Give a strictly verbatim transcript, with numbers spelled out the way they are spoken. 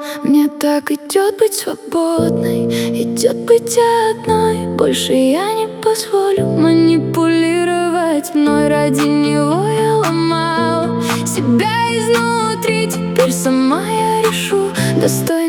Мне так идет быть свободной, идет быть одной. Больше я не позволю манипулировать мной. Ради него я ломала себя изнутри. Теперь сама я решу, достойна